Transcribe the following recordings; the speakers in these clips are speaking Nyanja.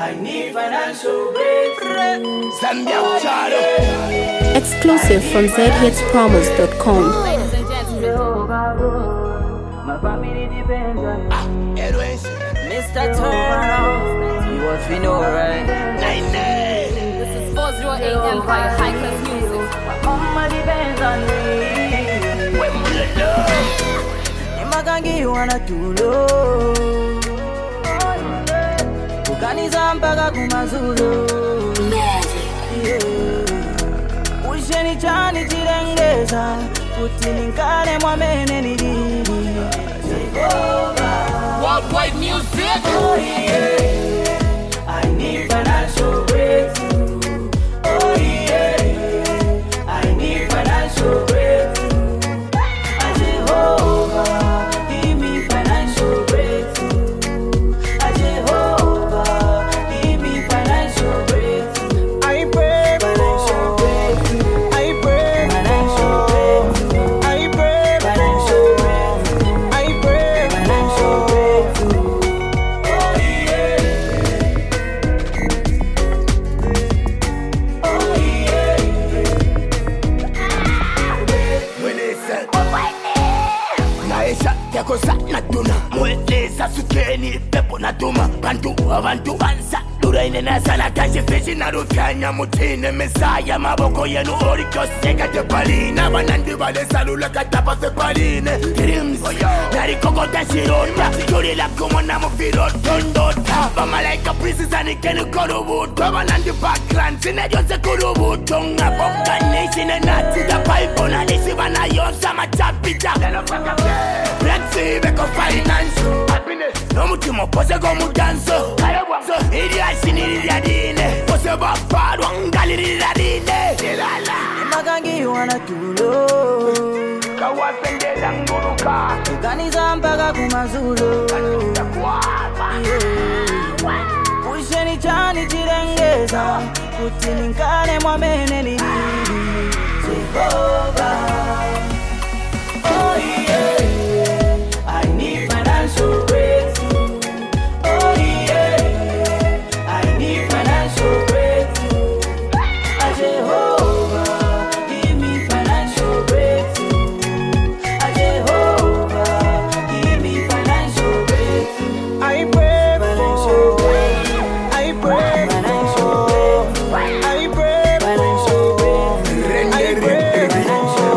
I need financial breakthrough. Exclusive from zhitspromos.com. Ladies and gentlemen, My family depends on me. Mr. Turner, You what we know, right? this is 408 Empire High Class Music. My mama depends on me. Nimakangi wana tulo Kukaniza mpaka kumazulo Usheni chani chirengeza Kuti ninkane mwamene nilili Worldwide music. Oh yeah, I need financial breakthrough. Oh yeah, I need financial breakthrough. Jehovah, give me financial breakthrough. Jehovah, give me financial breakthrough. I pray financial breakthrough. I pray financial breakthrough. I pray financial breakthrough. I pray financial breakthrough. Oh yeah. Oh yeah. naesha yakosa natuna mweleza sukeni pepo natuma bantu abantu bansa luraine nasala kanjefeshi narufyanya mutine mesaya maboko yenu orikoseka tepalina banandi balesalula katapa sepaline dreams narikokota shirota turila kumona mufirotondota bamalaika prisisani kenu korubuto banandi background sinejose kurubuto ngabokanishine natida paipona lisi banayonsa machapita Flexi beko financial happiness no mutima pose go mudanso so ili ashini yadine pose baparo ngaliri yadine dilala Nimakangi wana tulo kawasendela nguruka Kukaniza mpaka kumazulo Usheni chani chirengeza Kuti ninkane mwamene nilili Jehovah. Oh yeah, I need financial breakthrough. Oh yeah, I need financial breakthrough. Jehovah, give me financial breakthrough. Jehovah, give me financial breakthrough. I pray financial breakthrough. I pray financial breakthrough. I pray financial breakthrough. I pray financial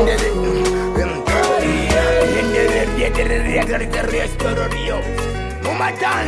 Restororio Mumatano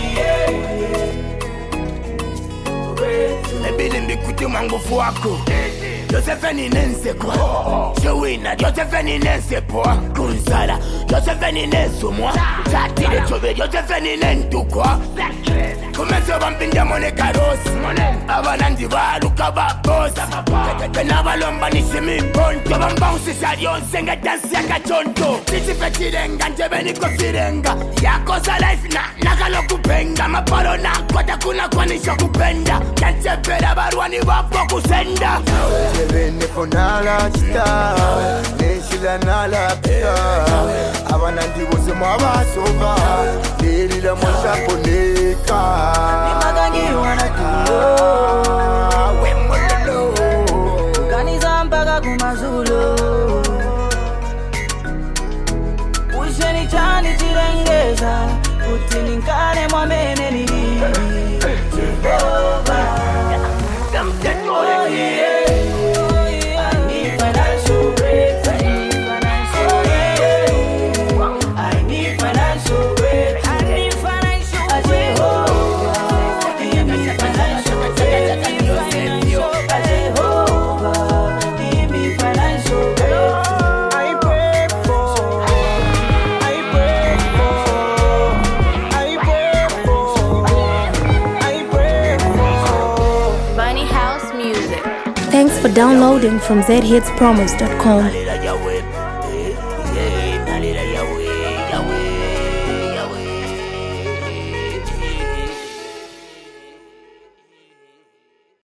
Nebili mbikuti mangufu wako Josephine nense kwa Shewina Josephine nense poa Kunsala Josephine nensu mwa Tatile chove Josephine nentu kwa Kumese wampinja mone karosi Abanandi baruka babosa Kena balomba nishimi ponto Bambounsi sarionse nga dansi ya kachonto Sisi fechirenga njebe niko firenga Yakosa life na nakalo kupenga Maparo na kota kuna kwa nisho kupenda Kanchepera baruani wapo kusenda Chevene fonala chita Neshila nala pita Abanandi bose mwabasoba Delila mwisha poneka Nimakangi wana tulo Kukaniza mpaka kumazulo Usheni chani chirengeza Kuti ninkane mwamene nilili Jehovah. Oh yeah, I need financial breakthrough. Oh yeah, I need financial breakthrough. I need financial breakthrough. Jehovah, give me financial breakthrough. Jehovah, give me financial breakthrough. I pray for, I pray for, I pray for, I pray for. Bunny House Music. Thanks for downloading from zhitspromos.com.